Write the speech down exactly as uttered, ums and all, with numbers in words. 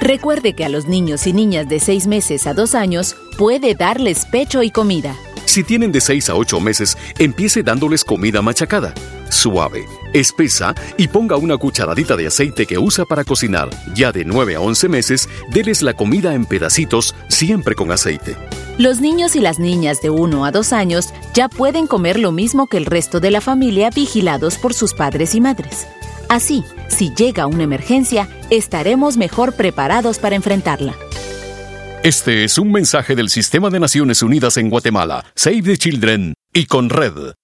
Recuerde que a los niños y niñas de seis meses a dos años puede darles pecho y comida. Si tienen de seis a ocho meses, empiece dándoles comida machacada, suave, espesa y ponga una cucharadita de aceite que usa para cocinar. Ya de nueve a once meses, déles la comida en pedacitos, siempre con aceite. Los niños y las niñas de uno a dos años ya pueden comer lo mismo que el resto de la familia vigilados por sus padres y madres. Así, si llega una emergencia, estaremos mejor preparados para enfrentarla. Este es un mensaje del Sistema de Naciones Unidas en Guatemala, Save the Children y Conred.